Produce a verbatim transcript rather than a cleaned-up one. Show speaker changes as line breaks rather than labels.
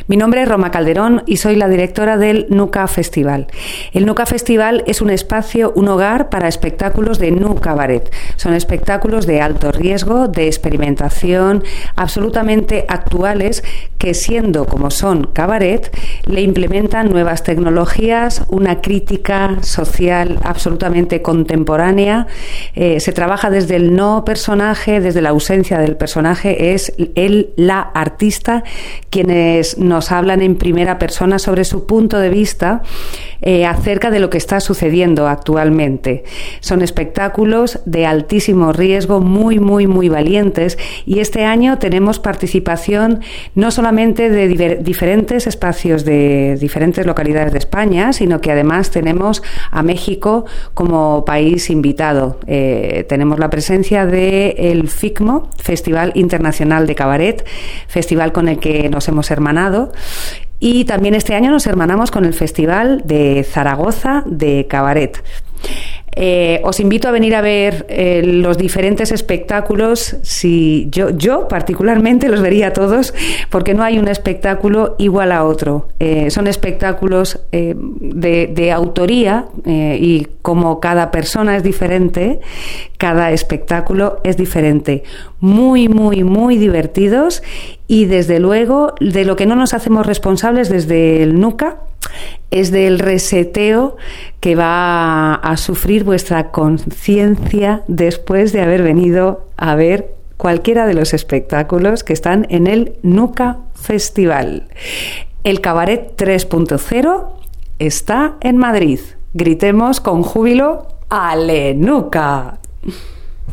Mi nombre es Roma Calderón y soy la directora del NUCA Festival. El NUCA Festival es un espacio, un hogar para espectáculos de Nu Cabaret. Son espectáculos de alto riesgo, de experimentación, absolutamente actuales, que siendo como son cabaret, le implementan nuevas tecnologías, una crítica social absolutamente contemporánea. Eh, se trabaja desde el no personaje, desde la ausencia del personaje, es él, la artista, quienes nos hablan en primera persona sobre su punto de vista eh, acerca de lo que está sucediendo actualmente. Son espectáculos de altísimo riesgo, muy, muy, muy valientes, y este año tenemos participación no solamente de diver- diferentes espacios de diferentes localidades de España, sino que además tenemos a México como país invitado. Eh, tenemos la presencia del FICMO, Festival Internacional de Cabaret, festival con el que nos hemos hermanado, y también este año nos hermanamos con el Festival de Zaragoza de Cabaret. Eh, os invito a venir a ver eh, los diferentes espectáculos. Si yo, yo particularmente los vería todos, porque no hay un espectáculo igual a otro. Eh, son espectáculos eh, de, de autoría eh, y como cada persona es diferente, cada espectáculo es diferente. Muy, muy, muy divertidos, y desde luego de lo que no nos hacemos responsables desde el NUCA es del reseteo que va a sufrir vuestra conciencia después de haber venido a ver cualquiera de los espectáculos que están en el NUCA Festival. El Cabaret tres punto cero está en Madrid. Gritemos con júbilo ¡Ale NUCA!